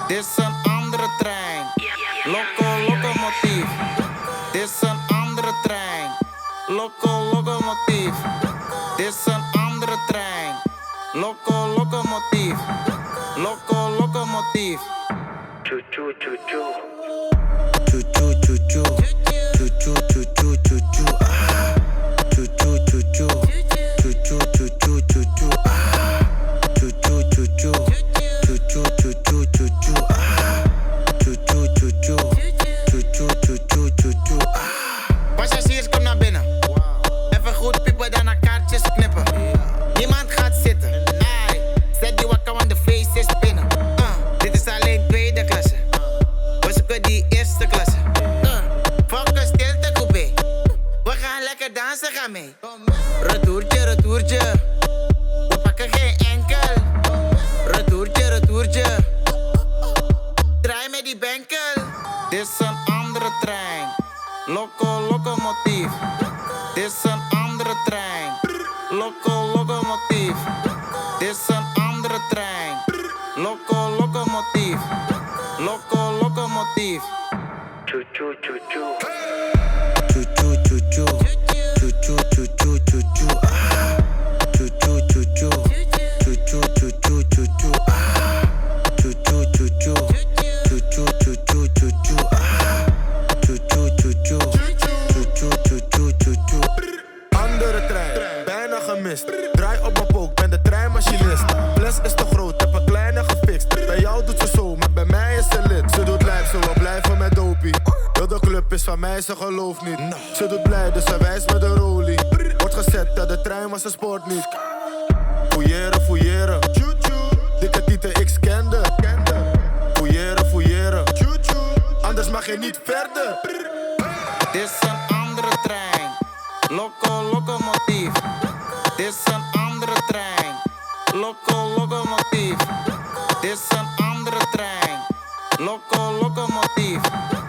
Dit is een andere trein. Locomotief. Dit is een andere trein. Locomotief. Dit is een andere trein. Locomotief. Locomotief. Choo choo choo choo. Choo choo choo choo. Choo choo choo choo choo choo. Choo choo choo choo. Choo choo choo choo choo choo. Choo choo choo choo. Choo choo choo choo choo choo. Choo choo choo choo. Choo choo choo choo choo choo. Passagiers, kom naar binnen. Even goed piepen, dan naar kaartjes knippen. Niemand gaat zitten. Ai, zet die wakker, want de face is binnen. Dit is alleen tweede klasse. We zoeken die eerste klasse. Focus, stilte, coupé. We gaan lekker dansen, ga mee. Retourtje, retourtje. We pakken geen enkel. Retourtje, retourtje. Draai met die benkel. Dit is een andere trein. Locomotief. Dit is een andere trein. Locomotief. Dit is een andere trein. Locomotief. Locomotief. Choo choo choo choo. Choo choo choo choo. Choo choo choo choo choo choo. Choo choo choo choo. Choo choo choo choo choo choo. Choo choo choo choo. Choo choo choo choo choo choo. Choo choo choo choo. Choo choo choo choo choo choo. Andere trein, bijna gemist. Draai op mijn pook, ben de treinmachinist. Plus is te groot, heb een kleine gefixt. Bij jou doet ze zo, maar bij mij is ze lid. Ze doet lijf, zo we blijven met dopie. Heel de club is van mij, ze gelooft niet. Ze doet blij, dus ze wijst met de rolie. Wordt gezet, dat de trein was een sport niet. Fouilleren, fouilleren. Dikke tieten, ik scande. Fouilleren, fouilleren. Anders mag je niet verder. Dit is een andere trein. Locomotief. Dit is een andere trein. Locomotief. Dit is een andere trein. Locomotief.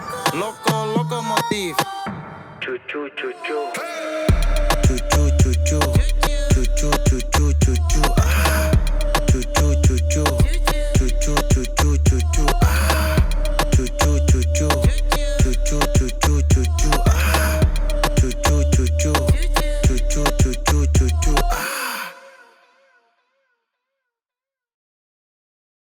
Locomotief. Choo choo choo choo. Choo choo choo choo. Choo choo choo choo choo choo. Choo choo choo choo. Choo choo choo choo choo choo.